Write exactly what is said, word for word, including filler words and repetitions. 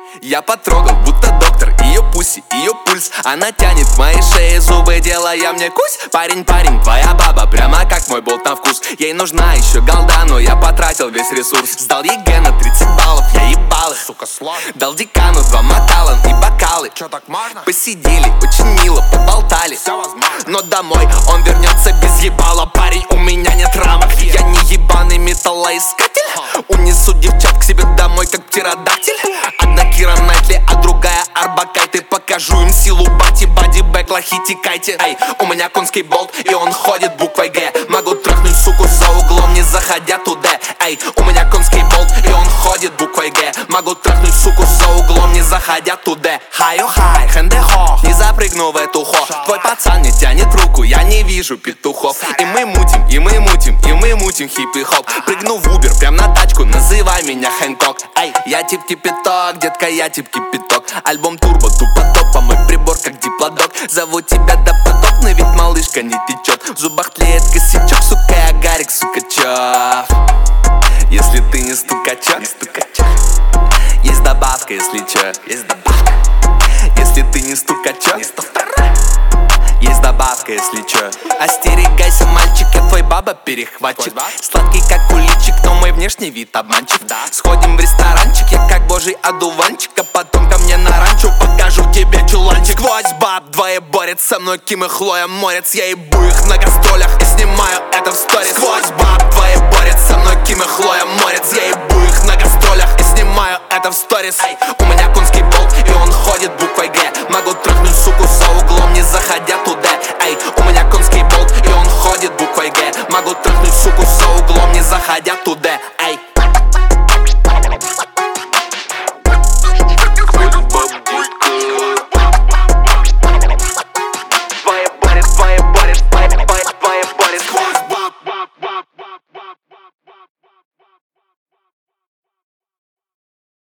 Я потрогал, будто доктор, ее пуси, ее пульс. Она тянет в моей шее зубы, делая мне кусь. Парень, парень, твоя баба, прямо как мой болт на вкус. Ей нужна еще голда, но я потратил весь ресурс. Сдал ЕГЭ на тридцать баллов, я ебал их, сука, сложно. Дал декану два макалан и бокалы. Чё, так можно? Посидели, очень мило, поболтали. Все возможно. Но домой он вернется без ебала. Парень, у меня нет рамок, я не ебаный металлоискатель. Унесу девчат к себе домой, как птеродактиль. Одна Кира Найтли, а другая Арбакайте. Покажу им силу бати, бадибэк, лохи, текайте. Эй, у меня конский болт, и он ходит буквой Г. Могу трахнуть суку за углом, не заходя туда. Эй, у меня конский болт, и он ходит буквой Г. Могу трахнуть суку за углом, не заходя туда. Хай-о-хай, хэнде-хо, не запрыгну в эту хо. Твой пацан не тянет руку, я не вижу петухов. И мы мутим, и мы мутим, и мы мутим хип-и-хоп. Прыгну в Убер, прям на тачку, называй меня Хэнкок. Эй, я тип кипяток, детка, я тип кипяток. Альбом турбо, тупо топ, а мой прибор как диплодок. Зову тебя до подобно, ведь малышка не течет. В зубах тлеет косячок, сука, я Гарик Сукачев. Если ты не стукачок, не стукачок. Есть добавка, если чё, есть добавка. Если ты не стукачок, не стукачок. Есть добавка, если чё. Остерегайся, мальчик, я твой баба-перехватчик. Сладкий, как куличик, но мой внешний вид обманчив. Сходим в ресторанчик, я как божий одуванчик. А потом ко мне на ранчо, покажу тебе чуланчик. Сквозь баб двое борется со мной, Ким и Хлоя Морец. Я ебу их на гастролях и снимаю это в сторис. Сквозь баб двое борется со мной, Ким и Хлоя Морец. Я ебу их на гастролях и снимаю это в сторис. Эй, у меня конский болт, и он ходит буквой Г. Могу трахнуть суку за углом, не заходя туда. Эй, у меня конский болт, и он ходит буквой Г. Могу трахнуть суку за углом, не заходя туда. Эй.